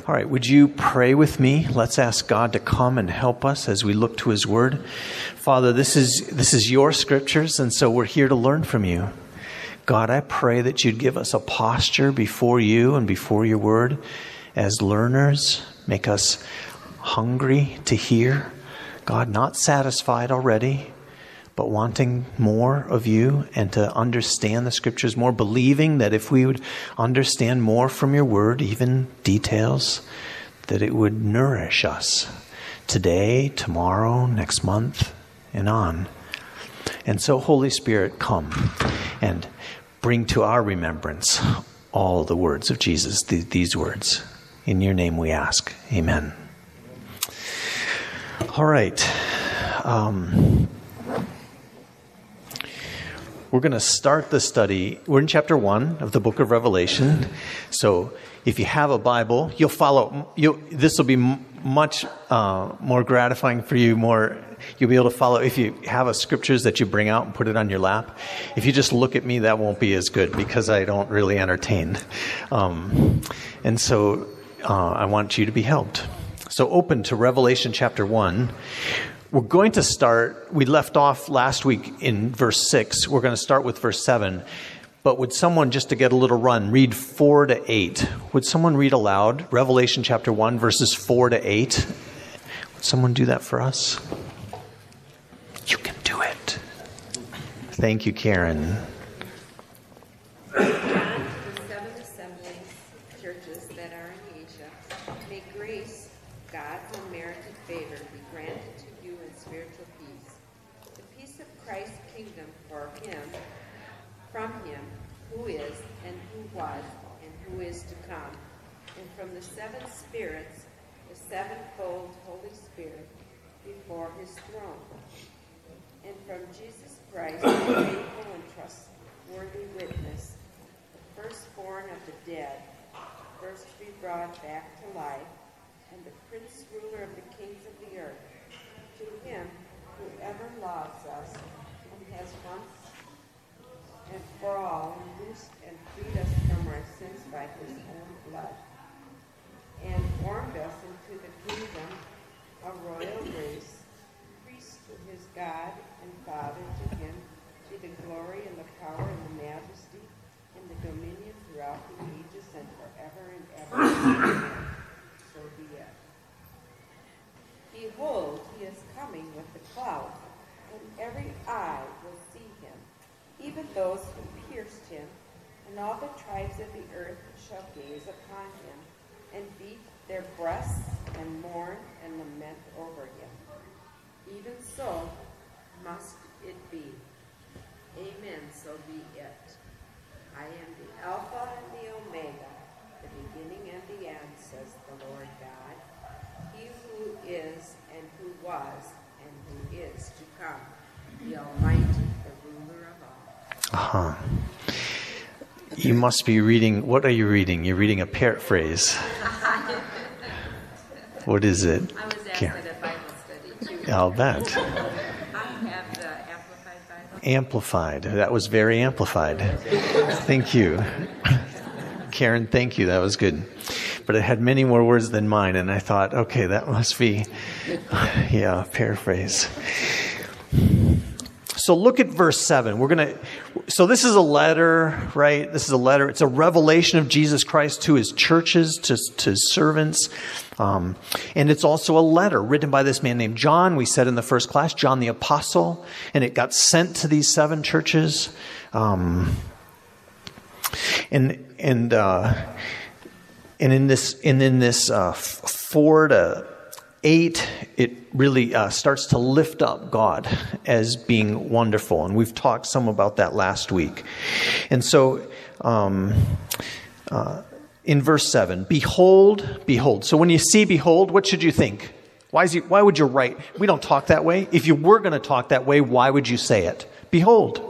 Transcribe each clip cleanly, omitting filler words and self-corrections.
All right, would you pray with me? Let's ask God to come and help us as we look to His Word. Father, this is your scriptures, and so we're here to learn from you. God, I pray that you'd give us a posture before you and before your Word as learners. Make us hungry to hear. God, not satisfied already, but wanting more of you and to understand the scriptures more, believing that if we would understand more from your word, even details, that it would nourish us today, tomorrow, next month, and on. And so, Holy Spirit, come and bring to our remembrance all the words of Jesus, these words. In your name we ask. Amen. All right. We're going to start the study. We're in chapter 1 of the book of Revelation. So if you have a Bible, you'll follow. This will be much more gratifying for you. You'll be able to follow if you have a scriptures that you bring out and put it on your lap. If you just look at me, that won't be as good because I don't really entertain. And so I want you to be helped. So open to Revelation chapter 1. We're going to start, we left off last week in verse 6. We're going to start with verse 7. But would someone, just to get a little run, read 4 to 8? Would someone read aloud Revelation chapter 1, verses 4 to 8? Would someone do that for us? You can do it. Thank you, Karen. From him who is and who was and who is to come, and from the seven spirits, the sevenfold Holy Spirit before his throne, and from Jesus Christ, the faithful and trustworthy witness, the firstborn of the dead, first to be brought back to life, and the prince ruler of the kings of the earth, to him who ever loves us and has once and for all, loosed and freed us from our sins by his own blood, and formed us into the kingdom, a royal race, priests to his God and Father. To him be the glory and the power and the majesty and the dominion throughout the ages and forever and ever. Amen. So be it. Behold, he is coming with the clouds, and every eye will see him, even those who pierced him, and all the tribes of the earth shall gaze upon him, and beat their breasts, and mourn and lament over him. Even so must it be. Amen, so be it. I am the Alpha and the Omega, the beginning and the end, says the Lord God, he who is and who was and who is to come, the Almighty, the ruler of all. You must be reading, what are you reading? You're reading a paraphrase. What is it? I was asked at a Bible study too. I'll bet. I have the Amplified Bible. Amplified. That was very amplified. Thank you. Karen, thank you. That was good. But it had many more words than mine, and I thought, okay, that must be, paraphrase. So look at verse 7. So this is a letter, right? This is a letter. It's a revelation of Jesus Christ to his churches, to his servants. And it's also a letter written by this man named John. We said in the first class, John the Apostle. And it got sent to these 7 churches. And in this 4 to 8, it really starts to lift up God as being wonderful. And we've talked some about that last week. And so in verse 7, behold, behold. So when you see behold, what should you think? Why would you write? We don't talk that way. If you were going to talk that way, why would you say it? Behold.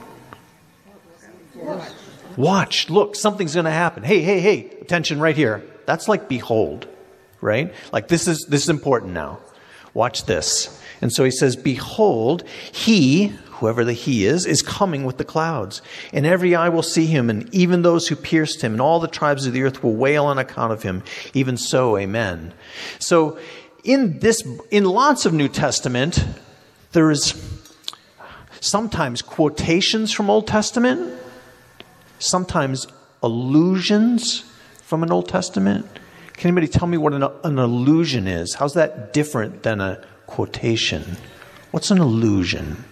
Watch. Look, something's going to happen. Hey, attention right here. That's like behold. Right? Like this is important now. Watch this. And so he says, behold, he whoever the he is coming with the clouds. And every eye will see him, and even those who pierced him, and all the tribes of the earth will wail on account of him. Even so, amen. So in lots of New Testament, there's sometimes quotations from Old Testament, sometimes allusions from an Old Testament. Can anybody tell me what an allusion is? How's that different than a quotation? What's an allusion?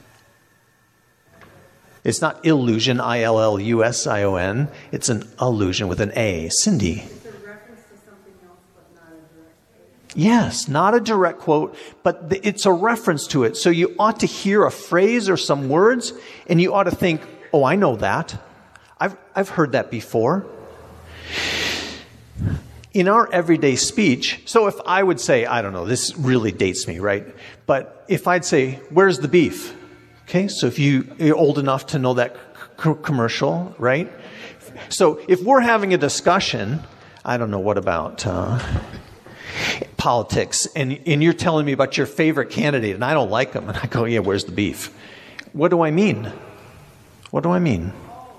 It's not illusion, Illusion. It's an allusion with an A. Cindy. It's a reference to something else, but not a direct quote. Yes, not a direct quote, but it's a reference to it. So you ought to hear a phrase or some words, and you ought to think, oh, I know that. I've heard that before. In our everyday speech, so if I would say, I don't know, this really dates me, right? But if I'd say, where's the beef? Okay, so if you're old enough to know that commercial, right? So if we're having a discussion, I don't know, what about politics, and you're telling me about your favorite candidate, and I don't like them, and I go, yeah, where's the beef? What do I mean? What do I mean?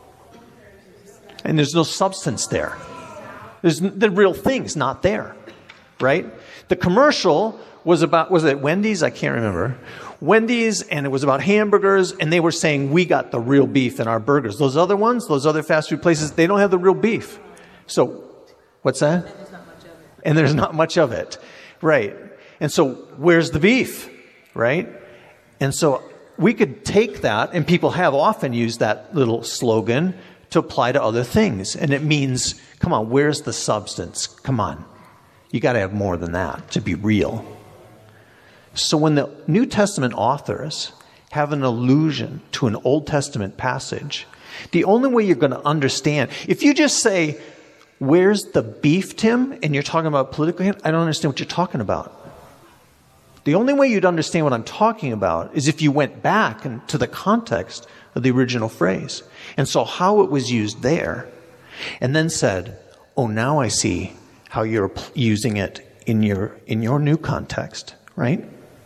And there's no substance there. The real thing's not there, right? The commercial was it Wendy's? I can't remember. Wendy's, and it was about hamburgers, and they were saying, we got the real beef in our burgers. Those other ones, those other fast food places, they don't have the real beef. So, what's that? And there's not much of it. And there's not much of it, right? And so, where's the beef, right? And so, we could take that, and people have often used that little slogan to apply to other things. And it means, come on, where's the substance? Come on. You got to have more than that to be real. So when the New Testament authors have an allusion to an Old Testament passage, the only way you're going to understand, if you just say, where's the beef, Tim? And you're talking about political, I don't understand what you're talking about. The only way you'd understand what I'm talking about is if you went back to the context of the original phrase and saw how it was used there, and then said, oh, now I see how you're using it in your new context, right?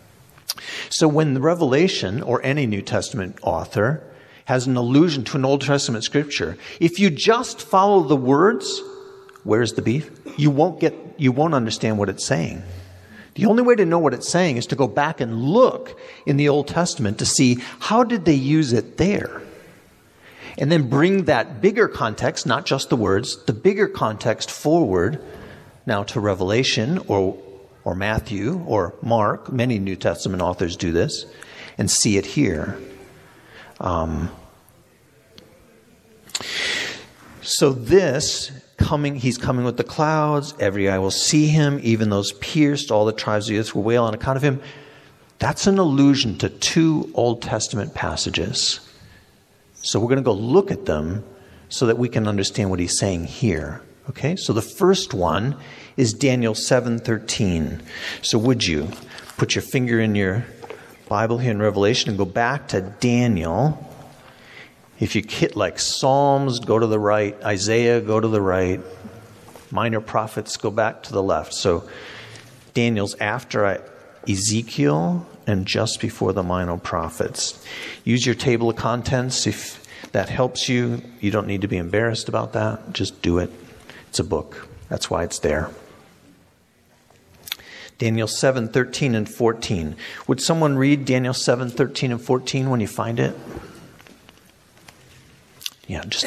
So when the Revelation or any New Testament author has an allusion to an Old Testament scripture, if you just follow the words, where's the beef? You won't understand what it's saying. The only way to know what it's saying is to go back and look in the Old Testament to see how did they use it there. And then bring that bigger context, not just the words, the bigger context forward now to Revelation or Matthew or Mark. Many New Testament authors do this, and see it here. So this he's coming with the clouds. Every eye will see him, even those pierced. All the tribes of the earth will wail on account of him. That's an allusion to two Old Testament passages. So we're going to go look at them so that we can understand what he's saying here. Okay, so the first one is Daniel 7:13. So would you put your finger in your Bible here in Revelation and go back to Daniel. If you hit like Psalms, go to the right. Isaiah, go to the right. Minor prophets, go back to the left. So Daniel's after Ezekiel and just before the minor prophets. Use your table of contents if that helps you. You don't need to be embarrassed about that. Just do it. It's a book. That's why it's there. Daniel 7:13 and 14. Would someone read Daniel 7:13 and 14 when you find it? Yeah, just...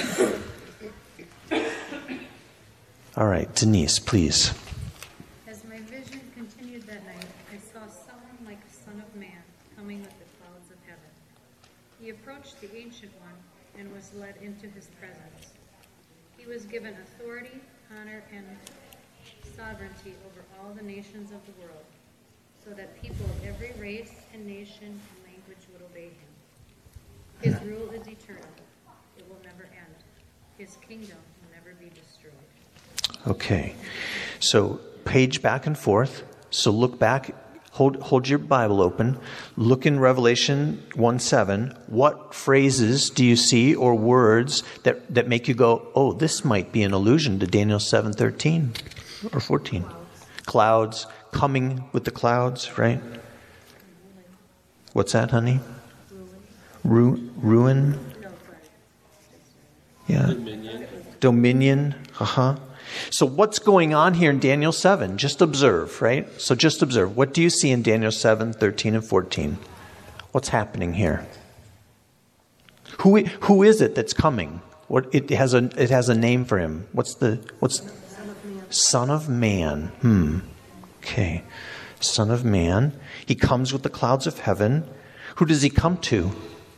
All right, Denise, please. As my vision continued that night, I saw someone like a son of man coming with the clouds of heaven. He approached the Ancient One and was led into his presence. He was given authority, honor, and sovereignty over all the nations of the world, so that people of every race and nation and language would obey him. His rule is eternal. It will never end. His kingdom will never be destroyed. Okay, so page back and forth. So look back, hold your Bible open. Look in Revelation 1:7. What phrases do you see or words that make you go, oh, this might be an allusion to Daniel 7:13 or 14? Clouds, coming with the clouds, right? What's that, honey? Ruin? Yeah. Dominion. So what's going on here in Daniel 7? Just observe, right? So just observe. What do you see in Daniel 7, 13 and 14? What's happening here? Who is it that's coming? It has a name for him. What's Son of Man? Okay. Son of Man. He comes with the clouds of heaven. Who does he come to?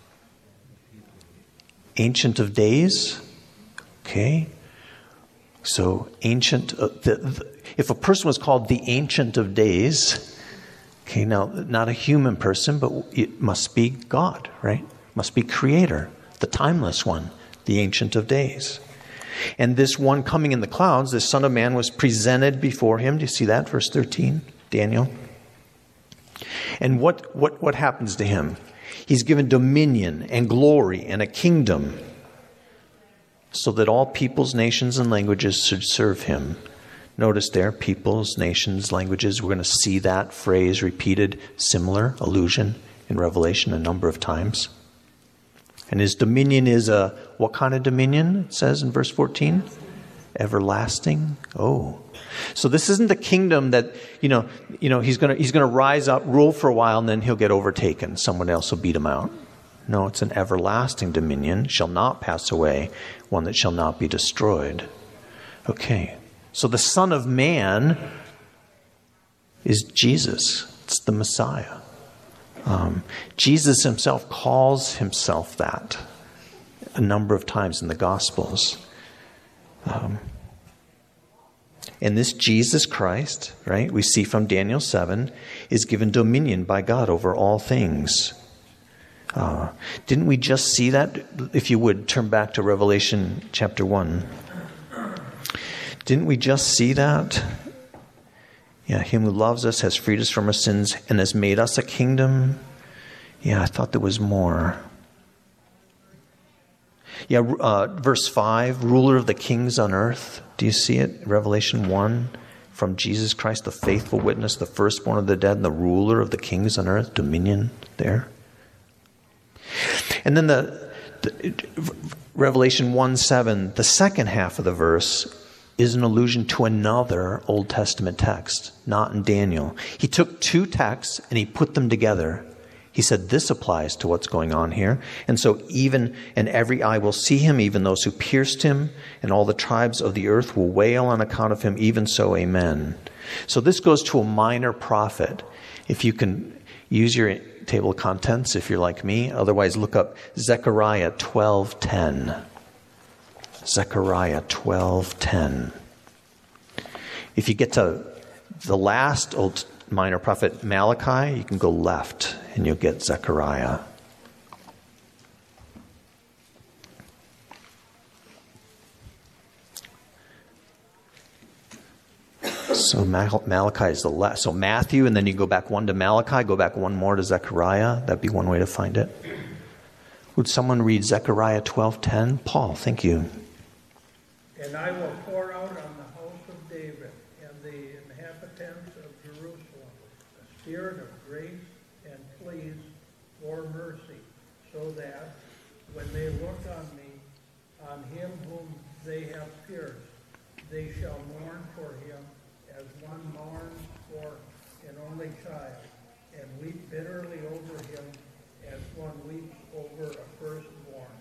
Ancient of Days. Okay. So ancient. If a person was called the Ancient of Days, okay, now not a human person, but it must be God, right? Must be Creator, the timeless one, the Ancient of Days. And this one coming in the clouds, this Son of Man, was presented before him. Do you see that? Verse 13, Daniel. And what happens to him? He's given dominion and glory and a kingdom so that all peoples, nations, and languages should serve him. Notice there, peoples, nations, languages. We're going to see that phrase repeated, similar allusion in Revelation a number of times. And his dominion is what kind of dominion? It says in verse 14, everlasting. Oh, so this isn't the kingdom that he's going to rise up, rule for a while, and then he'll get overtaken. Someone else will beat him out. No, it's an everlasting dominion, shall not pass away, one that shall not be destroyed. Okay, so the Son of Man is Jesus. It's the Messiah. Jesus himself calls himself that a number of times in the Gospels. And this Jesus Christ, right, we see from Daniel 7, is given dominion by God over all things. Didn't we just see that? If you would, turn back to Revelation chapter 1. Didn't we just see that? Yeah, him who loves us has freed us from our sins and has made us a kingdom. Yeah, I thought there was more. Yeah, verse 5, ruler of the kings on earth. Do you see it? Revelation 1, from Jesus Christ, the faithful witness, the firstborn of the dead, and the ruler of the kings on earth, dominion there. And then the Revelation 1:7, the second half of the verse, is an allusion to another Old Testament text, not in Daniel. He took two texts and he put them together. He said, this applies to what's going on here. And so and every eye will see him, even those who pierced him, and all the tribes of the earth will wail on account of him, even so, amen. So this goes to a minor prophet. If you can use your table of contents, if you're like me. Otherwise, look up Zechariah 12:10. Zechariah 12:10. If you get to the last old minor prophet, Malachi, you can go left and you'll get Zechariah. So Malachi is the last. So Matthew, and then you go back one to Malachi, go back one more to Zechariah. That'd be one way to find it. Would someone read Zechariah 12:10? Paul, thank you. And I will pour out on the house of David and the inhabitants of Jerusalem a spirit of grace and pleas for mercy, so that when they look on me, on him whom they have pierced, they shall mourn for him as one mourns for an only child, and weep bitterly over him as one weeps over a firstborn.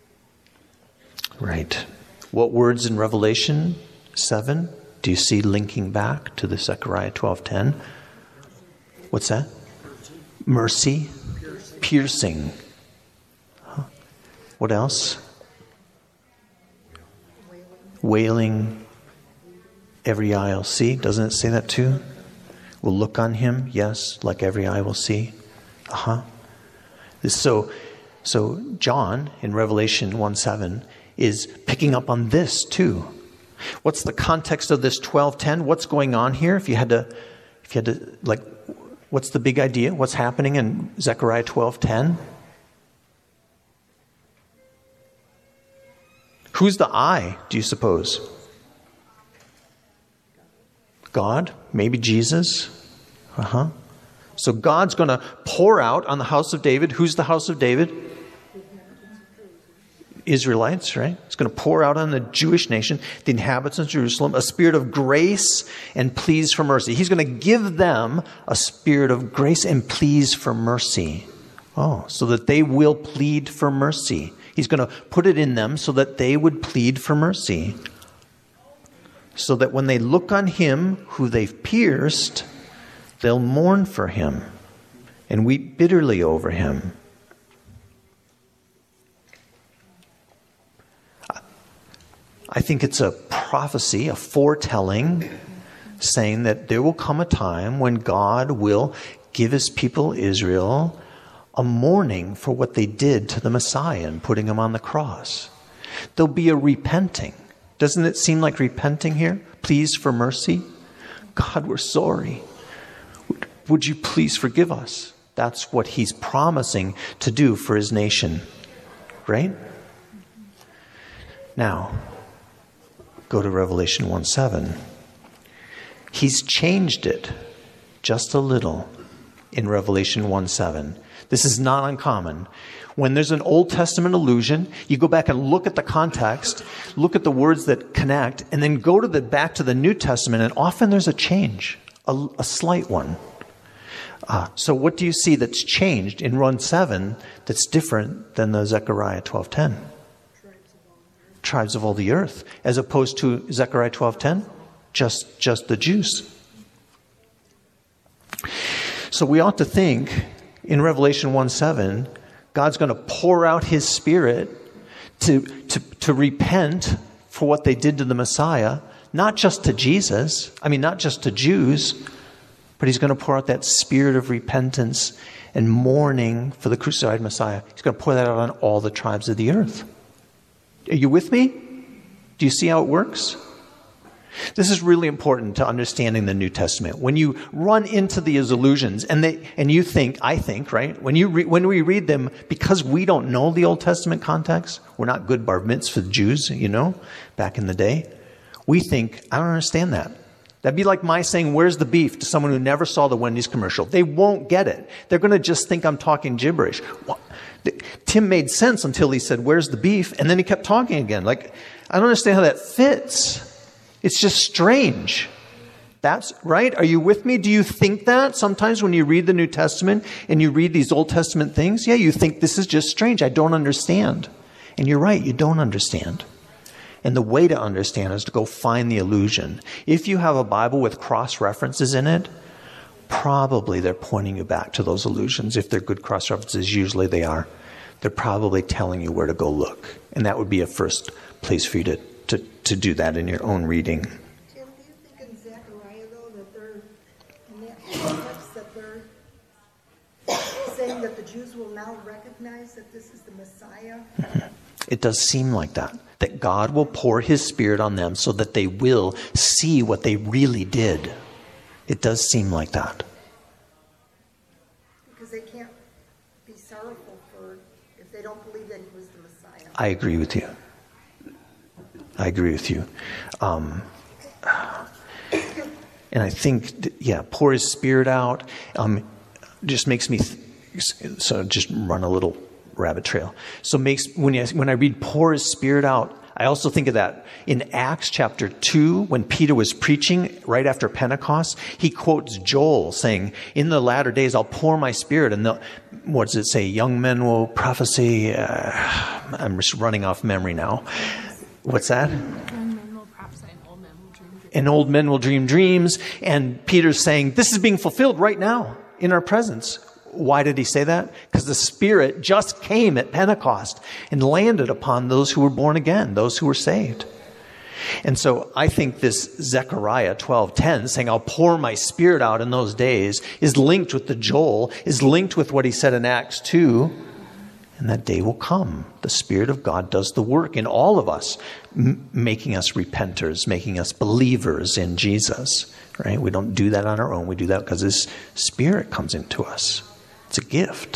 Right. What words in Revelation 7 do you see linking back to the Zechariah 12:10? What's that? Mercy. Piercing. Huh. What else? Wailing. Every eye will see. Doesn't it say that too? Will look on him. Yes, like every eye will see. So John in Revelation 1:7 is picking up on this too. What's the context of this 12:10? What's going on here? If you had to like, what's the big idea? What's happening in Zechariah 12:10? Who's the I, do you suppose? God? Maybe Jesus? So God's going to pour out on the house of David. Who's the house of David? Israelites, right? He's going to pour out on the Jewish nation, the inhabitants of Jerusalem, a spirit of grace and pleas for mercy. He's going to give them a spirit of grace and pleas for mercy. Oh, so that they will plead for mercy. He's going to put it in them so that they would plead for mercy. So that when they look on him who they've pierced, they'll mourn for him and weep bitterly over him. I think it's a prophecy, a foretelling, saying that there will come a time when God will give his people Israel a mourning for what they did to the Messiah and putting him on the cross. There'll be a repenting. Doesn't it seem like repenting here? Pleas for mercy. God, we're sorry. Would you please forgive us? That's what he's promising to do for his nation. Right? Now, go to Revelation 1:7. He's changed it just a little in Revelation 1:7. This is not uncommon. When there's an Old Testament allusion, you go back and look at the context, look at the words that connect, and then go to back to the New Testament, and often there's a change, a slight one. So what do you see that's changed in 1:7 that's different than the Zechariah 12:10? Tribes of all the earth, as opposed to Zechariah 12:10, just the Jews. So we ought to think in Revelation 1:7, God's going to pour out his Spirit to repent for what they did to the Messiah, not just to Jesus, not just to Jews, but he's going to pour out that spirit of repentance and mourning for the crucified Messiah. He's going to pour that out on all the tribes of the earth. Are you with me? Do you see how it works? This is really important to understanding the New Testament. When you run into these allusions, and you think, I think, right? When we read them, because we don't know the Old Testament context, we're not good bar mitzvah Jews, back in the day. We think, I don't understand that. That'd be like my saying, "Where's the beef?" to someone who never saw the Wendy's commercial. They won't get it. They're going to just think I'm talking gibberish. Tim made sense until he said, "Where's the beef?" And then he kept talking again. I don't understand how that fits. It's just strange. That's right. Are you with me? Do you think that sometimes when you read the New Testament and you read these Old Testament things? Yeah, you think this is just strange. I don't understand. And you're right. You don't understand. And the way to understand is to go find the allusion. If you have a Bible with cross references in it, probably they're pointing you back to those allusions. If they're good cross references, usually they are. They're probably telling you where to go look. And that would be a first place for you to do that in your own reading. Tim, do you think in Zechariah, though, that they're, in that context, that they're saying that the Jews will now recognize that this is the Messiah? It does seem like that God will pour his Spirit on them so that they will see what they really did. It does seem like that. Because they can't be sorrowful if they don't believe that he was the Messiah. I agree with you. And I think, pour his Spirit out just makes me, just run a little rabbit trail. So when I read pour his Spirit out, I also think of that in Acts chapter 2, when Peter was preaching right after Pentecost, he quotes Joel saying, "In the latter days, I'll pour my Spirit." And what does it say? Young men will prophesy. I'm just running off memory now. What's that? Young men will prophesy and old men will dream dreams. And old men will dream dreams. And Peter's saying, this is being fulfilled right now in our presence. Why did he say that? Because the Spirit just came at Pentecost and landed upon those who were born again, those who were saved. And so I think this Zechariah 12:10 saying, "I'll pour my Spirit out in those days," is linked with the Joel, is linked with what he said in Acts 2. And that day will come. The Spirit of God does the work in all of us, making us repenters, making us believers in Jesus. Right? We don't do that on our own. We do that because His Spirit comes into us. It's a gift.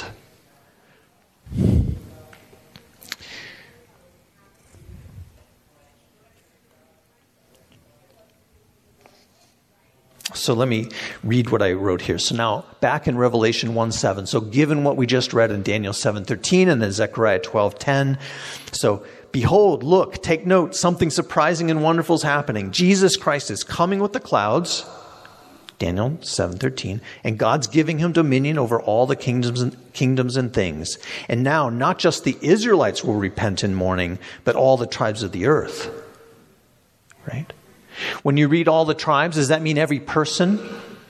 So let me read what I wrote here. So now back in Revelation 1:7. So given what we just read in Daniel 7:13 and then Zechariah 12:10. So behold, look, take note, something surprising and wonderful is happening. Jesus Christ is coming with the clouds, Daniel 7:13, and God's giving him dominion over all the kingdoms and things. And now not just the Israelites will repent in mourning, but all the tribes of the earth. Right? When you read all the tribes, does that mean every person?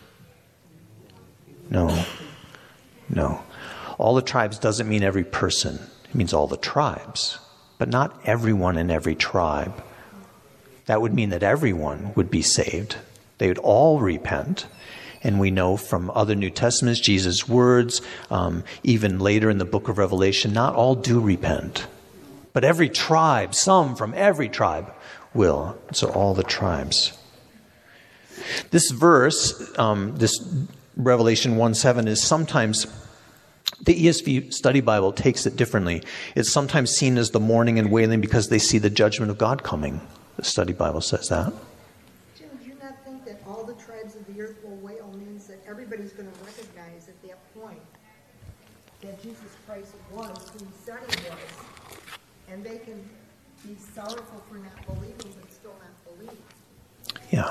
No. All the tribes doesn't mean every person. It means all the tribes, but not everyone in every tribe. That would mean that everyone would be saved. They would all repent. And we know from other New Testaments, Jesus' words, even later in the book of Revelation, not all do repent. But every tribe, some from every tribe, will. So all the tribes. This verse, this Revelation 1:7 is sometimes, the ESV Study Bible takes it differently. It's sometimes seen as the mourning and wailing because they see the judgment of God coming. The Study Bible says that. Jim, do you not think that all the tribes of the earth will wail means that everybody's going to recognize at that point that Jesus Christ was who he said he was, and they can be sorrowful for not believing but still not believe? Yeah.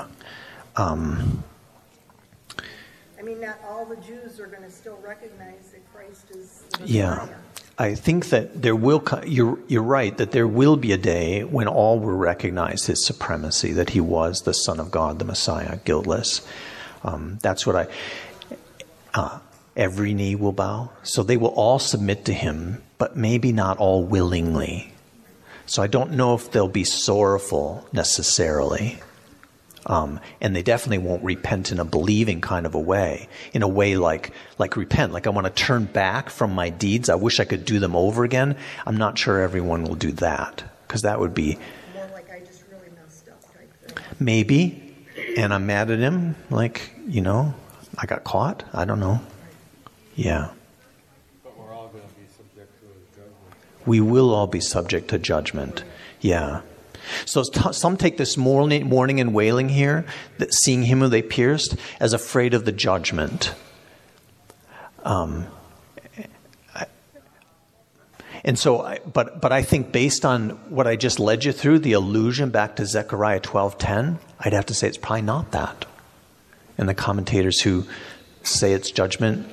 I mean, not all the Jews are going to still recognize that Christ is the Messiah. Yeah. I think that there will, you're right, that there will be a day when all will recognize his supremacy, that he was the Son of God, the Messiah, guiltless. That's what every knee will bow. So they will all submit to him, but maybe not all willingly. So I don't know if they'll be sorrowful necessarily. And they definitely won't repent in a believing kind of a way, in a way like repent, like I want to turn back from my deeds. I wish I could do them over again. I'm not sure everyone will do that, because that would be More like I just really messed up type thing. maybe, and I'm mad at him, like, I got caught. I don't know. Yeah. But we're all going to be subject to his judgment. We will all be subject to judgment. Yeah. So some take this mourning and wailing here, that seeing him who they pierced, as afraid of the judgment. But I think based on what I just led you through, the allusion back to Zechariah 12:10, I'd have to say it's probably not that. And the commentators who say it's judgment,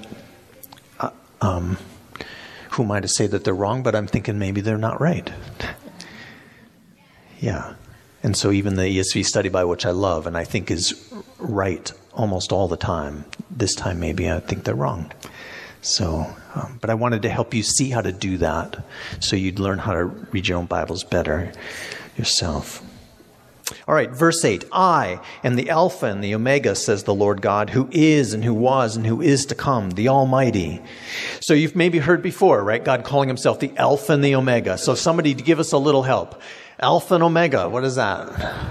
who am I to say that they're wrong? But I'm thinking maybe they're not right. Yeah. And so even the ESV Study Bible, which I love and I think is right almost all the time, this time maybe I think they're wrong. So, but I wanted to help you see how to do that so you'd learn how to read your own Bibles better yourself. All right, verse 8. I am the Alpha and the Omega, says the Lord God, who is and who was and who is to come, the Almighty. So you've maybe heard before, right? God calling himself the Alpha and the Omega. So somebody to give us a little help. Alpha and Omega, what is that?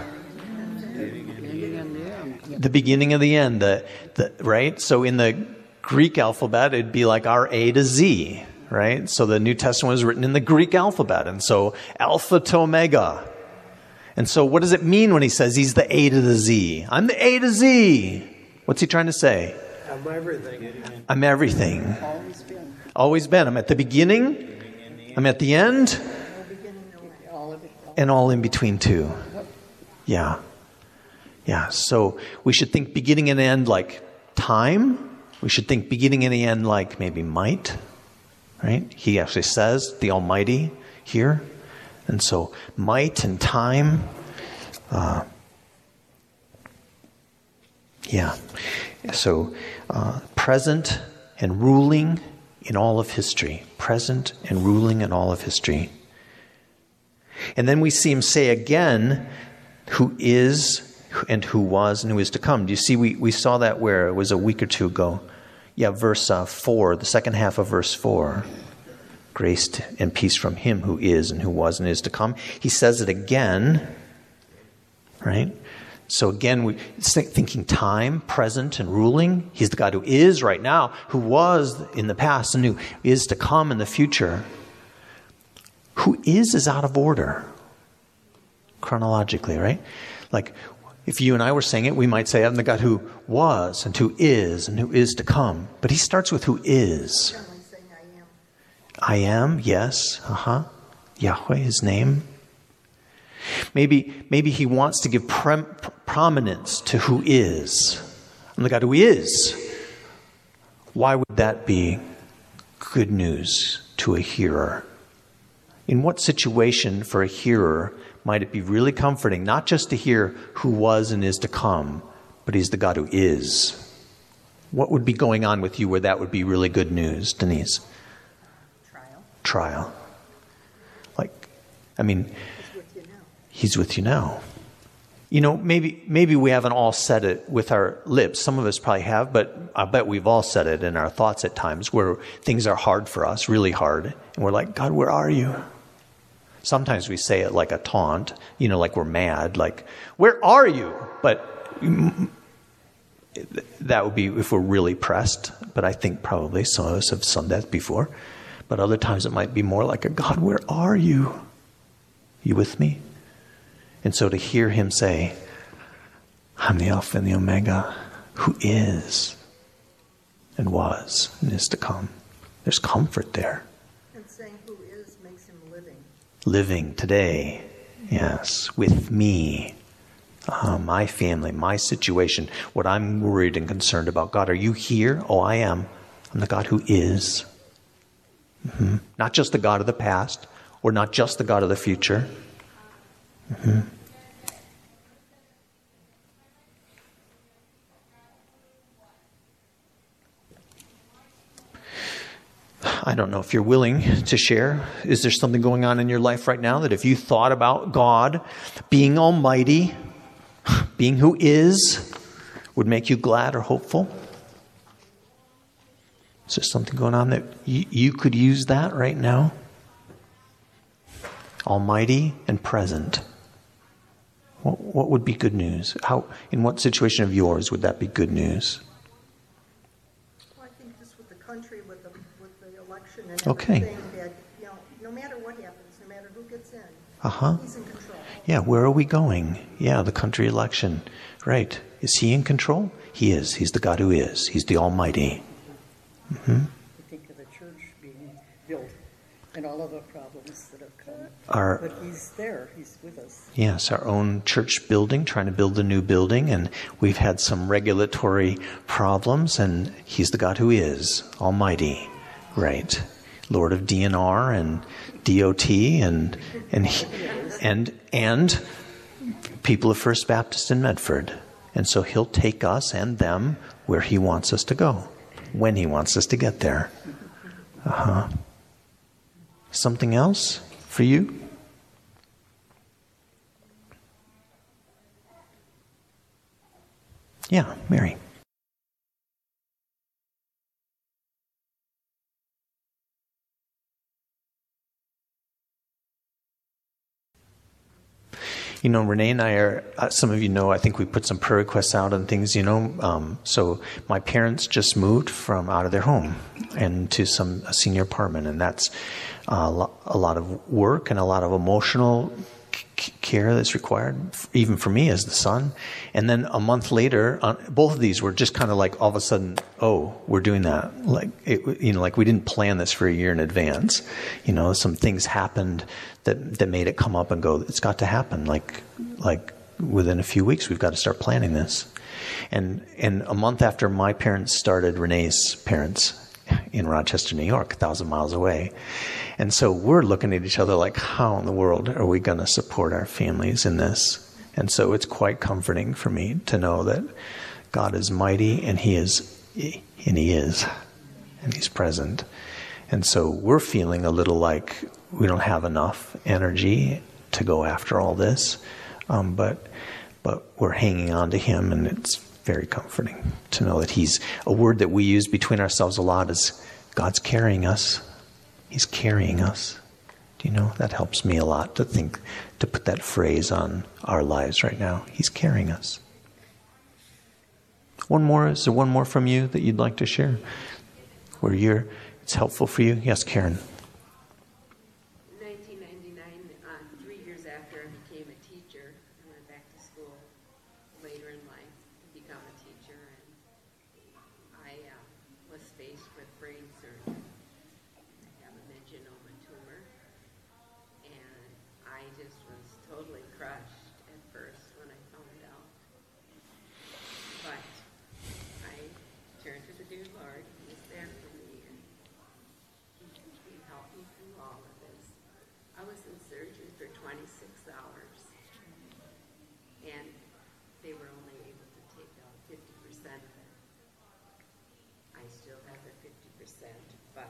The beginning of the end, right? So in the Greek alphabet, it'd be like our A to Z, right? So the New Testament was written in the Greek alphabet. And so Alpha to Omega. And so what does it mean when he says he's the A to the Z? I'm the A to Z. What's he trying to say? I'm everything. I'm everything. Always been. I'm at the beginning. I'm at the end. And all in between too. Yeah. Yeah. So we should think beginning and end like time. We should think beginning and the end like maybe might. Right? He actually says the Almighty here. And so might and time. Yeah. So present and ruling in all of history. Present and ruling in all of history. And then we see him say again, who is and who was and who is to come. Do you see, we saw that where? It was a week or two ago. Yeah, verse 4, the second half of verse 4. Grace and peace from him who is and who was and is to come. He says it again, right? So again, we're thinking time, present, and ruling. He's the God who is right now, who was in the past, and who is to come in the future. Who is out of order, chronologically, right? Like, If you and I were saying it, we might say, I'm the God who was and who is to come. But he starts with who is. Generally saying I am. I am, yes, Yahweh, his name. Maybe he wants to give prominence to who is. I'm the God who is. Why would that be good news to a hearer? In what situation for a hearer might it be really comforting, not just to hear who was and is to come, but he's the God who is? What would be going on with you where that would be really good news, Denise? Trial. He's with you now. You know, maybe we haven't all said it with our lips. Some of us probably have, but I bet we've all said it in our thoughts at times where things are hard for us, really hard. And we're like, God, where are you? Sometimes we say it like a taunt, like we're mad, like, where are you? But that would be if we're really pressed. But I think probably some of us have said that before. But other times it might be more like a, God, where are you? You with me? And so to hear him say, I'm the Alpha and the Omega, who is and was and is to come. There's comfort there. And saying who is makes him living. Living today, yes, with me, my family, my situation, what I'm worried and concerned about. God, are you here? Oh, I am. I'm the God who is. Mm-hmm. Not just the God of the past, or not just the God of the future. Mm-hmm. I don't know if you're willing to share. Is there something going on in your life right now that if you thought about God being almighty, being who is, would make you glad or hopeful? Is there something going on that you could use that right now? Almighty and present. What would be good news? In what situation of yours would that be good news? Well, I think just with the country, with the election and Okay. everything, that, no matter what happens, no matter who gets in, he's in control. Yeah, where are we going? Yeah, the country election. Right. Is he in control? He is. He's the God who is. He's the Almighty. Mm-hmm. I think of the church being built and all of the problems that have come. But he's there. He's with us. Yes, our own church building, trying to build a new building, and we've had some regulatory problems, and he's the God who is Almighty, right? Lord of DNR and DOT and people of First Baptist in Medford. And so he'll take us and them where he wants us to go, when he wants us to get there. Something else for you? Yeah, Mary. Renee and I are, some of you know, I think we put some prayer requests out and things, so my parents just moved from out of their home and to a senior apartment, and that's a lot of work and a lot of emotional care that's required, even for me as the son. And then a month later, both of these were just kind of like all of a sudden, oh, we're doing that. Like we didn't plan this for a year in advance. Some things happened that made it come up and go, it's got to happen. Like within a few weeks, we've got to start planning this. And a month after my parents started, Renee's parents in Rochester, New York, 1,000 miles away. And so we're looking at each other like, how in the world are we going to support our families in this? And so it's quite comforting for me to know that God is mighty and He is, and He's present. And so we're feeling a little like we don't have enough energy to go after all this. But we're hanging on to Him, and it's very comforting to know that He's, a word that we use between ourselves a lot is God's carrying us. He's carrying us. Do you know? That helps me a lot to put that phrase on our lives right now. He's carrying us. One more. Is there one more from you that you'd like to share? Where it's helpful for you? Yes, Karen. In 1999, 3 years after I became a teacher, I went back to school. but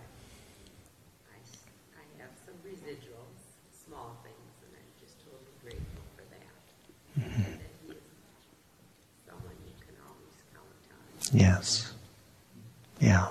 I have some residuals, small things, and I'm just totally grateful for that. And that he is someone you can always count on. Yes. Yeah.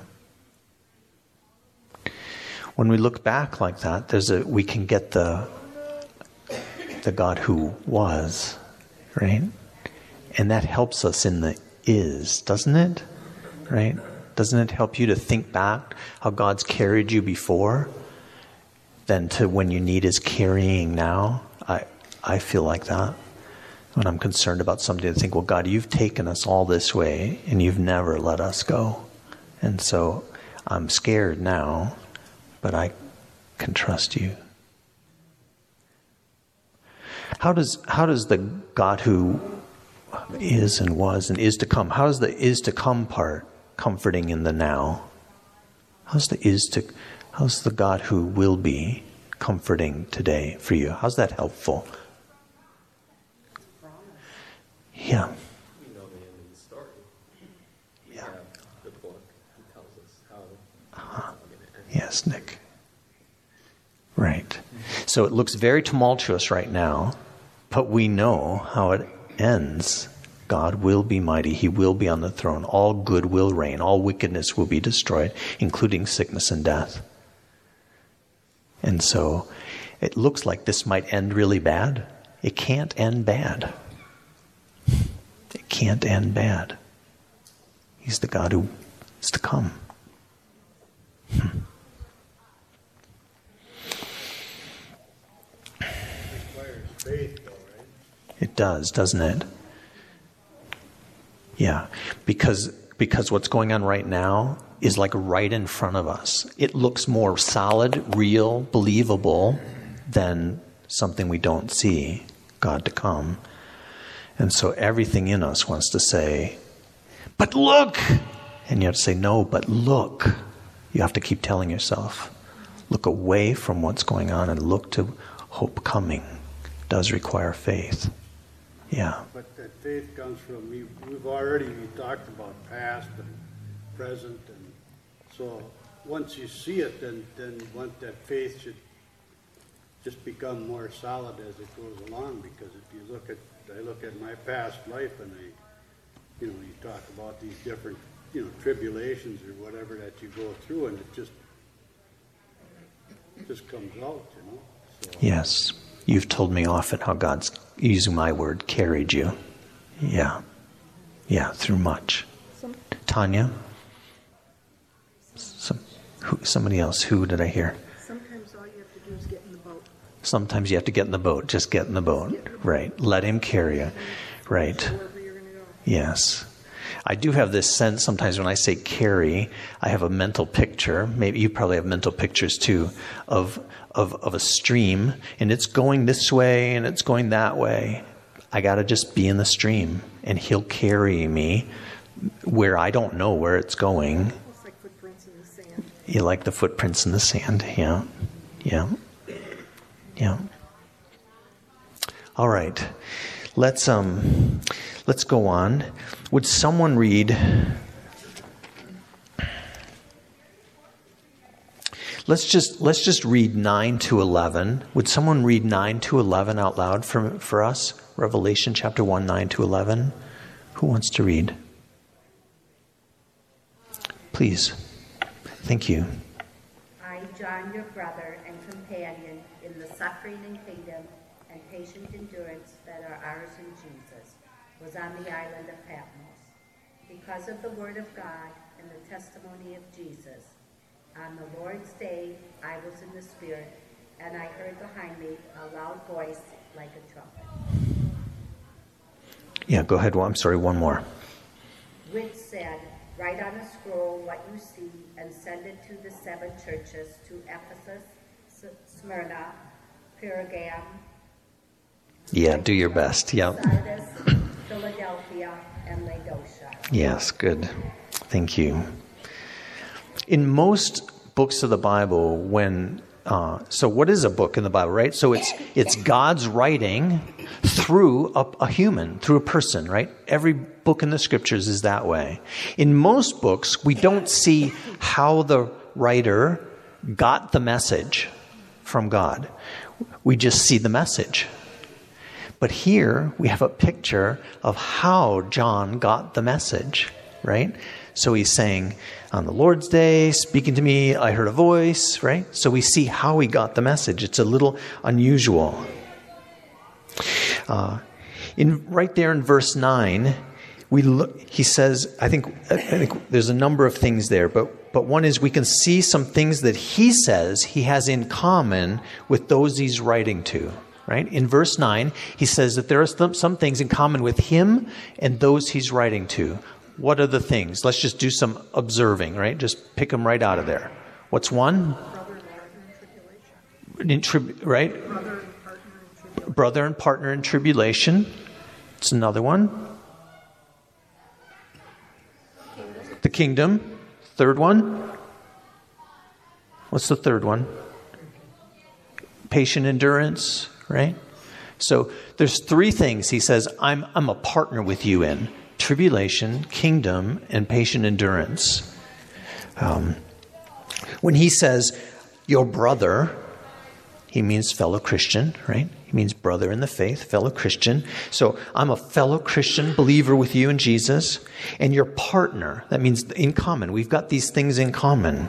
When we look back like that, we can get the God who was, right? And that helps us in the is, doesn't it? Right? Doesn't it help you to think back how God's carried you before than to when you need his carrying now? I feel like that. When I'm concerned about something, I think, well, God, you've taken us all this way and you've never let us go. And so I'm scared now, but I can trust you. How does the God who is and was and is to come, how is the is to come part comforting in the now? How's the God who will be comforting today for you? How's that helpful? Yeah. We know the end of the story. We have the book. He tells us how it's going to end. Yes, Nick. Right. So it looks very tumultuous right now, but we know how it ends. God will be mighty. He will be on the throne. All good will reign. All wickedness will be destroyed, including sickness and death. And so it looks like this might end really bad. It can't end bad. It can't end bad. He's the God who is to come. Faith, though, right? It does, doesn't it? Yeah, because what's going on right now is like right in front of us. It looks more solid, real, believable than something we don't see, God to come. And so everything in us wants to say, but look! And you have to say, no, but look. You have to keep telling yourself, look away from what's going on and look to hope coming. Does require faith. Yeah. But that faith comes from, we've already talked about past and present, and so once you see it, then that faith should just become more solid as it goes along. Because if you I look at my past life, and you talk about these different, tribulations or whatever that you go through, and it just comes out, So. Yes. You've told me often how God's, using my word, carried you. Yeah. Yeah, through much. Tanya? Somebody else. Who did I hear? Sometimes all you have to do is get in the boat. Sometimes you have to get in the boat. Just get in the boat. Right. Let him carry you. Right. Wherever you're going to go. Yes. I do have this sense sometimes when I say carry, I have a mental picture. Maybe you probably have mental pictures too of a stream, and it's going this way and it's going that way. I got to just be in the stream, and he'll carry me where I don't know where it's going. It's like footprints in the sand. You like the footprints in the sand? Yeah. Yeah. Yeah. All right. Let's go on. Would someone read? Let's just read 9 to 11. Would someone read 9 to 11 out loud for us? Revelation chapter 1, 9 to 11. Who wants to read? Please. Thank you. I, John, your brother and companion in the suffering and kingdom and patient endurance that are ours in Jesus, was on the island of Patmos. Because of the word of God and the testimony of Jesus, on the Lord's day I was in the Spirit, and I heard behind me a loud voice like a trumpet. Yeah, go ahead. Well, I'm sorry, one more. Which said, write on a scroll what you see and send it to the 7 churches, to Ephesus, Smyrna, Pergamum. Yeah, do your best. Yeah. Sardis, Philadelphia, and Laodicea. Yes, good. Thank you. In most books of the Bible, so what is a book in the Bible, right? So it's God's writing through a human, through a person, right? Every book in the scriptures is that way. In most books, we don't see how the writer got the message from God. We just see the message. But here we have a picture of how John got the message, right? So he's saying, on the Lord's Day, speaking to me, I heard a voice, right? So we see how he got the message. It's a little unusual. Right there in verse 9, he says, I think there's a number of things there, but one is we can see some things that he says he has in common with those he's writing to. Right? In verse 9, he says that there are some things in common with him and those he's writing to. What are the things? Let's just do some observing, right? Just pick them right out of there. What's one? Right? Brother and partner in tribulation. It's another one. The kingdom. Third one. What's the third one? Patient endurance. Right? So there's three things he says I'm a partner with you in: tribulation, kingdom, and patient endurance. When he says your brother, he means fellow Christian, right? He means brother in the faith, fellow Christian. So I'm a fellow Christian believer with you in Jesus. And your partner, that means in common. We've got these things in common.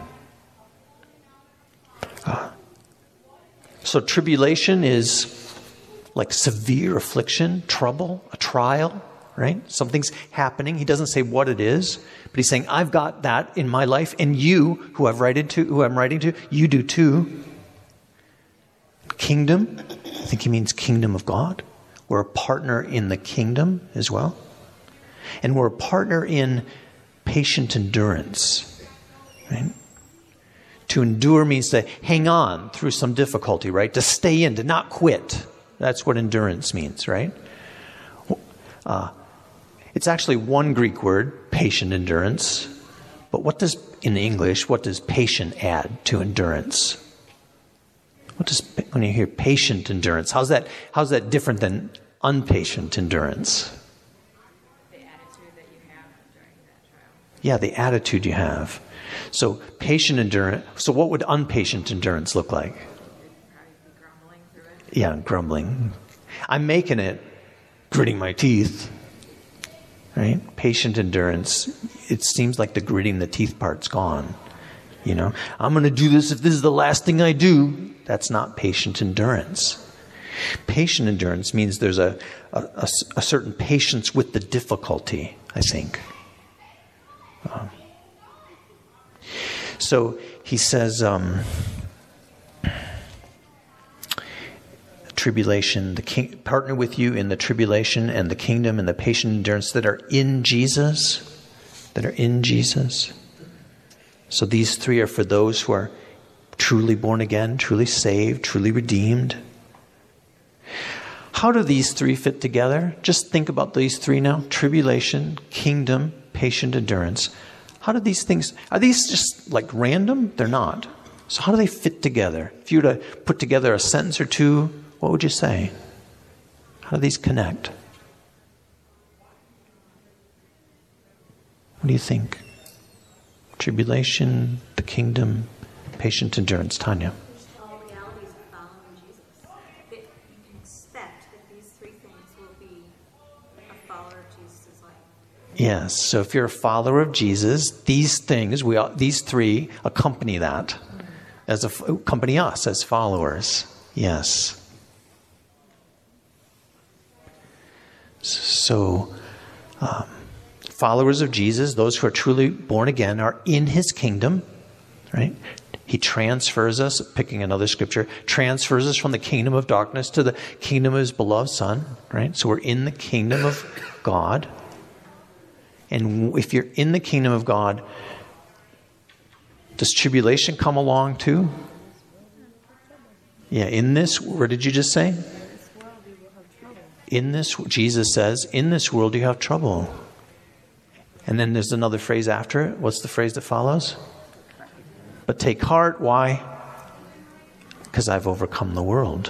So tribulation is like severe affliction, trouble, a trial, right? Something's happening. He doesn't say what it is, but he's saying, I've got that in my life, and you, who I'm writing to, you do too. Kingdom, I think he means kingdom of God. We're a partner in the kingdom as well. And we're a partner in patient endurance, right? To endure means to hang on through some difficulty, right? To stay in, to not quit. That's what endurance means, right? It's actually one Greek word, patient endurance. But in English, what does patient add to endurance? When you hear patient endurance, how's that different than unpatient endurance? The attitude that you have during that trial. Yeah, the attitude you have. So patient endurance. So what would unpatient endurance look like? Probably grumbling through it. Yeah, grumbling. I'm making it, gritting my teeth. Right? Patient endurance. It seems like the gritting the teeth part's gone. You know, I'm going to do this if this is the last thing I do. That's not patient endurance. Patient endurance means there's a certain patience with the difficulty, I think. So he says, tribulation, partner with you in the tribulation and the kingdom and the patient endurance that are in Jesus. So these three are for those who are truly born again, truly saved, truly redeemed. How do these three fit together? Just think about these three now. Tribulation, kingdom, patient endurance. How do these things, are these just like random? They're not. So how do they fit together? If you were to put together a sentence or two, what would you say? How do these connect? What do you think? Tribulation, the kingdom, patient endurance. Tanya. All realities of following Jesus. You can expect that these three things will be a follower of Jesus' life. Yes. So if you're a follower of Jesus, these things, these three accompany that, accompany us as followers. Yes. So, followers of Jesus, those who are truly born again, are in his kingdom, right? He transfers us, picking another scripture, transfers us from the kingdom of darkness to the kingdom of his beloved Son, right? So we're in the kingdom of God. And if you're in the kingdom of God, does tribulation come along too? Yeah, in this, where did you just say? In this, Jesus says, in this world you have trouble. And then there's another phrase after it. What's the phrase that follows? But take heart. Why? Because I've overcome the world.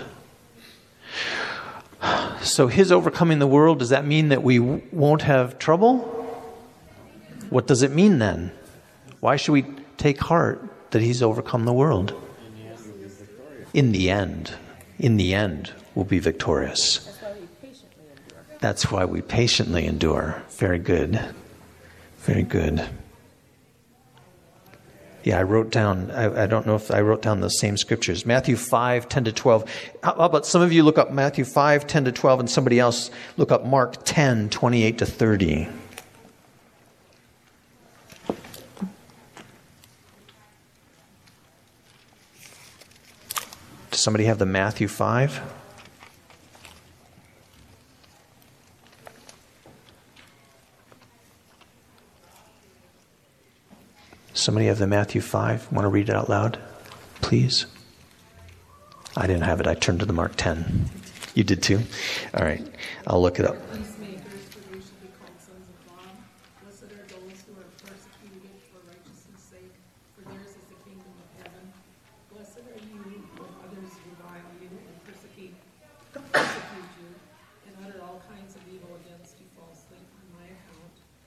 So his overcoming the world, does that mean that we won't have trouble? What does it mean then? Why should we take heart that he's overcome the world. In the end, we'll be victorious. That's why we patiently endure. Very good. Very good. Yeah, I wrote down, I don't know if I wrote down those same scriptures. Matthew 5, 10 to 12. How about some of you look up Matthew 5, 10 to 12, and somebody else look up Mark 10, 28 to 30. Does somebody have the Matthew 5? Somebody have the Matthew 5? Want to read it out loud? Please? I didn't have it. I turned to the Mark 10. You did too? All right. I'll look it up. Peacemakers, for they should be called sons of God. Blessed are those who are persecuted for righteousness' sake, for theirs is the kingdom of heaven. Blessed are you when others revile you and persecute you, and utter all kinds of evil against you falsely on my account.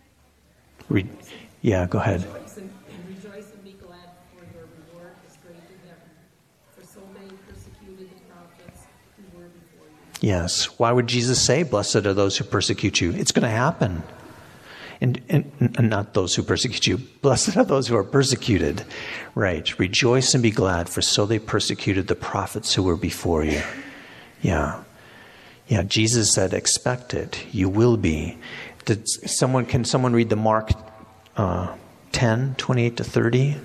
Yeah, go ahead. Rejoice and be glad, for your reward is great in heaven. For so they persecuted the prophets who were before you. Yes. Why would Jesus say, blessed are those who persecute you? It's going to happen. And not those who persecute you. Blessed are those who are persecuted. Right. Rejoice and be glad, for so they persecuted the prophets who were before you. Yeah. Yeah, Jesus said, expect it. You will be. Can someone read the Mark 10, 28 to 30?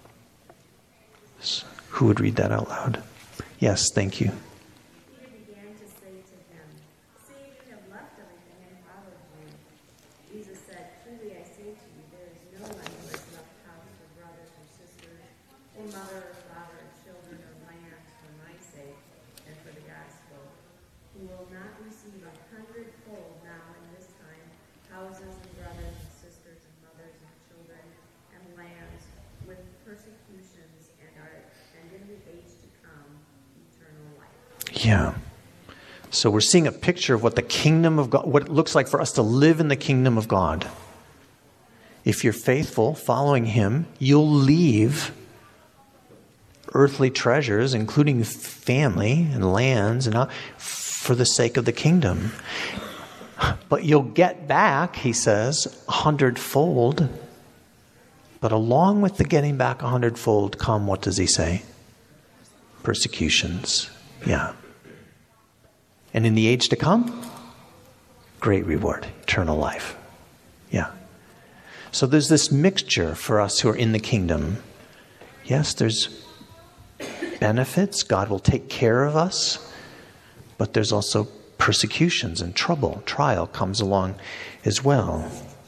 Who would read that out loud? Yes, thank you. Peter began to say to him, "See, you have left everything and followed me." Jesus said, "Truly I say to you, there is no one who has left house or brothers or sisters, or mother or father or children or lands for my sake and for the gospel, who will not receive 100-fold now in this time houses and brothers and sisters and mothers and children and lands with persecutions and in the age to come eternal life." Yeah. So we're seeing a picture of what the kingdom of God, what it looks like for us to live in the kingdom of God. If you're faithful, following him, you'll leave earthly treasures, including family and lands, and for the sake of the kingdom. But you'll get back, he says, 100-fold. But along with the getting back 100-fold come, what does he say? Persecutions. Yeah. And in the age to come, great reward, eternal life. Yeah. So there's this mixture for us who are in the kingdom. Yes, there's benefits. God will take care of us. But there's also persecutions and trouble. Trial comes along as well.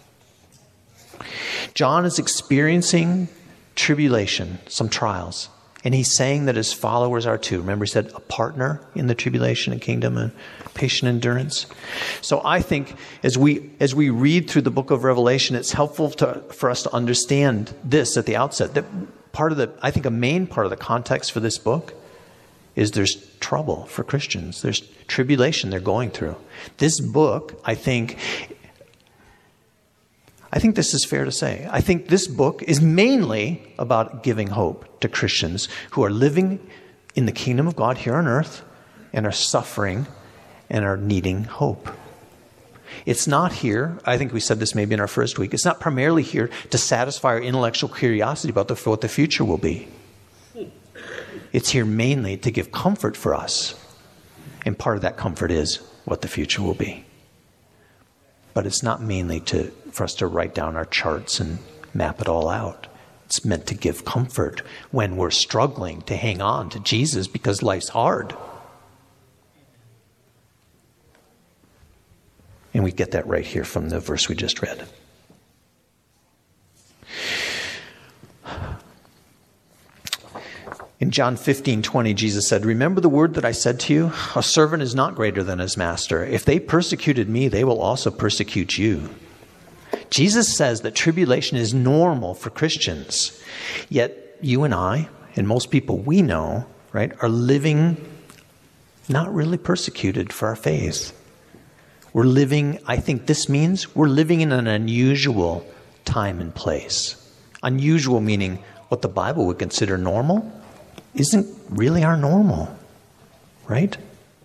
John is experiencing tribulation, some trials. And he's saying that his followers are too. Remember, he said a partner in the tribulation and kingdom and patient endurance. So I think as we read through the book of Revelation, it's helpful for us to understand this at the outset. That I think a main part of the context for this book is there's trouble for Christians. There's tribulation they're going through. This book, I think this is fair to say. I think this book is mainly about giving hope to Christians who are living in the kingdom of God here on earth and are suffering and are needing hope. It's not here, I think we said this maybe in our first week, it's not primarily here to satisfy our intellectual curiosity about what the future will be. It's here mainly to give comfort for us. And part of that comfort is what the future will be. But it's not mainly for us to write down our charts and map it all out. It's meant to give comfort when we're struggling to hang on to Jesus because life's hard. And we get that right here from the verse we just read. In John 15:20, Jesus said, "Remember the word that I said to you? A servant is not greater than his master. If they persecuted me, they will also persecute you." Jesus says that tribulation is normal for Christians. Yet you and I, and most people we know, right, are living not really persecuted for our faith. We're living, I think this means we're living in an unusual time and place. Unusual meaning what the Bible would consider normal isn't really our normal, right?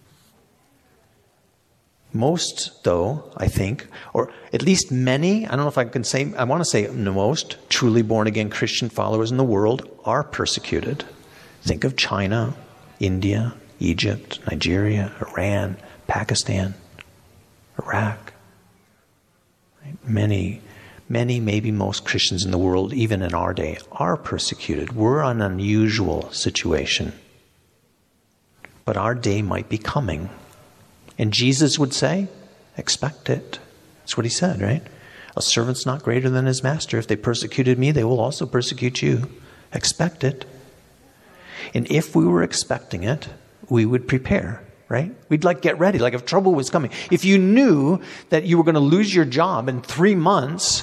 Most, though, I think, or at least many, I don't know if I can say, I want to say most truly born-again Christian followers in the world are persecuted. Think of China, India, Egypt, Nigeria, Iran, Pakistan, Iraq. Right? Many, maybe most Christians in the world, even in our day, are persecuted. We're in an unusual situation. But our day might be coming. And Jesus would say, expect it. That's what he said, right? A servant's not greater than his master. If they persecuted me, they will also persecute you. Expect it. And if we were expecting it, we would prepare, right? We'd get ready, like if trouble was coming. If you knew that you were going to lose your job in 3 months,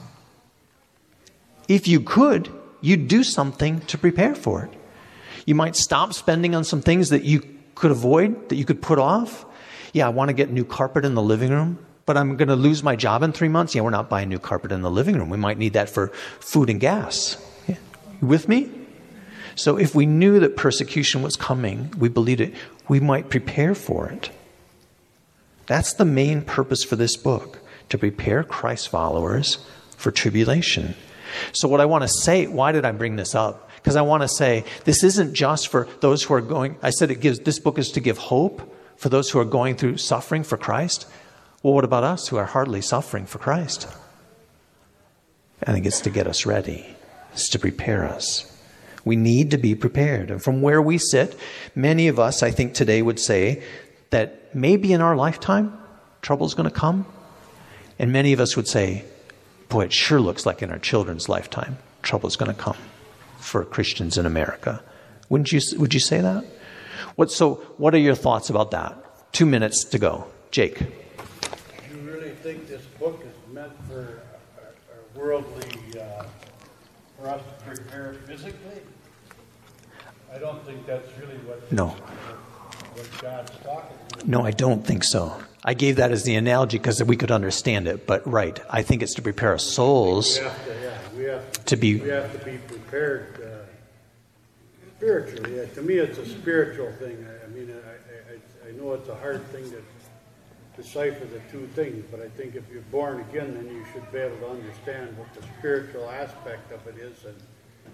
if you could, you'd do something to prepare for it. You might stop spending on some things that you could avoid, that you could put off. Yeah, I want to get new carpet in the living room, but I'm going to lose my job in 3 months. Yeah, we're not buying new carpet in the living room. We might need that for food and gas. Yeah. You with me? So if we knew that persecution was coming, we believed it, we might prepare for it. That's the main purpose for this book, to prepare Christ's followers for tribulation. So what I want to say, why did I bring this up? Because I want to say, this isn't just for those who are going, I said this book is to give hope for those who are going through suffering for Christ. Well, what about us who are hardly suffering for Christ? I think it's to get us ready. It's to prepare us. We need to be prepared. And from where we sit, many of us, I think today, would say that maybe in our lifetime, trouble's going to come. And many of us would say, boy, it sure looks like in our children's lifetime, trouble's going to come for Christians in America. Would you say that? What are your thoughts about that? 2 minutes to go. Jake. Do you really think this book is meant for our worldly, for us to prepare physically? I don't think that's really what God's talking about. No, I don't think so. I gave that as the analogy because we could understand it, but right, I think it's to prepare our souls we have to be prepared spiritually. To me, it's a spiritual thing. I mean, I know it's a hard thing to decipher the two things, but I think if you're born again, then you should be able to understand what the spiritual aspect of it is. And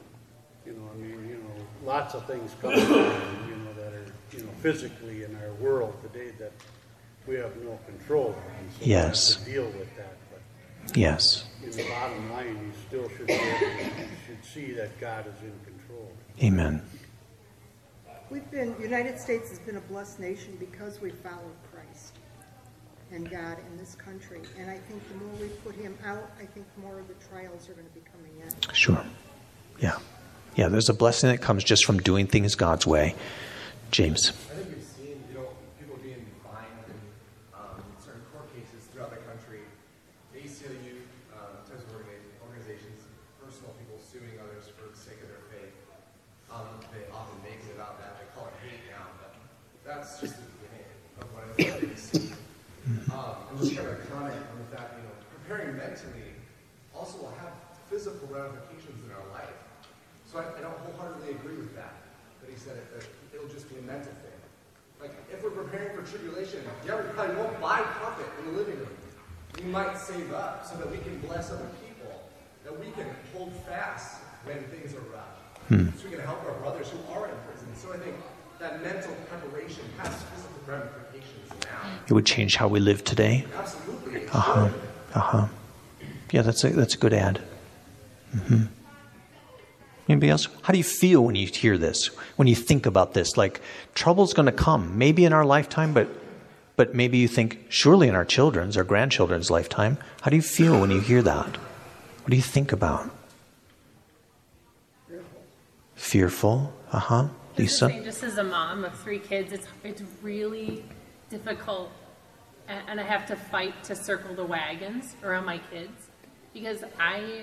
lots of things come that are physically in our world today that we have no control of. And so yes. We have to deal with that. But yes. In the bottom line, you still should be able should see that God is in control. Amen. The United States has been a blessed nation because we followed Christ and God in this country. And I think the more we put him out, I think the more of the trials are going to be coming in. Sure. Yeah. Yeah, there's a blessing that comes just from doing things God's way. James. I think we've seen, people being fined in certain court cases throughout the country. The ACLU, types of organizations, personal people suing others for the sake of their faith. They often make it about that. They call it hate now, but that's just the beginning of what I think we've seen. I'm just going to comment on the fact, preparing mentally also will have physical ramifications in our life. So I don't wholeheartedly agree with that he said that it'll just be a mental thing. Like, if we're preparing for tribulation, we probably won't buy carpet in the living room. We might save up so that we can bless other people, that we can hold fast when things are rough. So we can help our brothers who are in prison. So I think that mental preparation has physical ramifications now. It would change how we live today. Absolutely. Yeah, that's a good ad. Mm-hmm. Anybody else? How do you feel when you hear this? When you think about this? Like, trouble's going to come. Maybe in our lifetime, but maybe you think, surely in our children's, our grandchildren's lifetime. How do you feel when you hear that? What do you think about? Fearful. Lisa? Just as a mom of 3 kids, it's really difficult, and I have to fight to circle the wagons around my kids, because I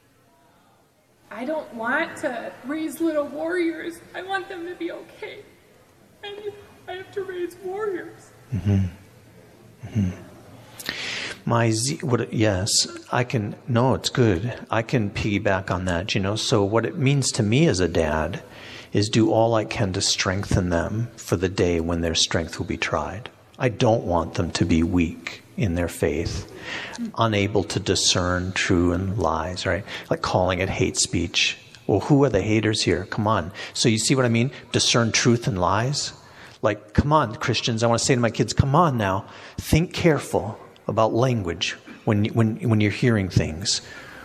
don't want to raise little warriors. I want them to be okay. And I have to raise warriors. Yes, I can. No, it's good. I can piggyback on that. So what it means to me as a dad is do all I can to strengthen them for the day when their strength will be tried. I don't want them to be weak in their faith, unable to discern true and lies, right? Like calling it hate speech. Well, who are the haters here? Come on. So you see what I mean? Discern truth and lies. Like, come on, Christians. I want to say to my kids, come on now. Think careful about language when you're hearing things.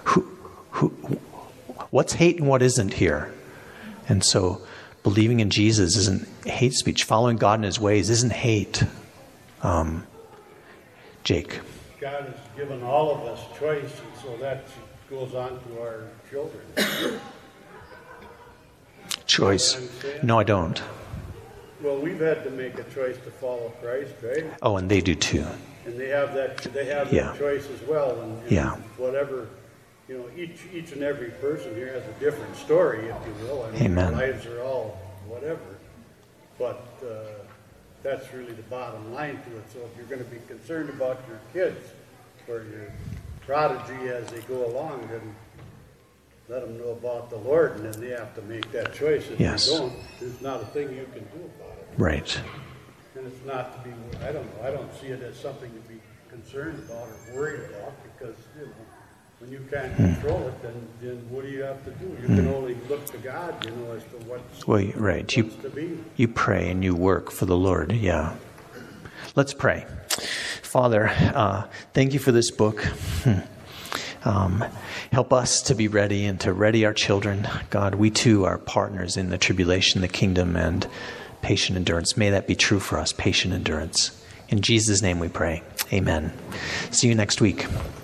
What's hate and what isn't here? And so believing in Jesus isn't hate speech. Following God in his ways isn't hate. Jake. God has given all of us choice, and so that goes on to our children. Choice. No, I don't. Well, we've had to make a choice to follow Christ, right? Oh, and they do too. And they have that choice as well. And whatever, each and every person here has a different story, if you will. Amen. Their lives are all whatever. But that's really the bottom line to it. So if you're going to be concerned about your kids or your prodigy as they go along, then let them know about the Lord, and then they have to make that choice. If they don't, there's not a thing you can do about it. Right. And it's not to be, I don't see it as something to be concerned about or worried about, because, when you can't control it, then what do you have to do? You can only look to God, as to what's to be. You pray and you work for the Lord, yeah. Let's pray. Father, thank you for this book. Help us to be ready and to ready our children. God, we too are partners in the tribulation, the kingdom, and patient endurance. May that be true for us, patient endurance. In Jesus' name we pray. Amen. See you next week.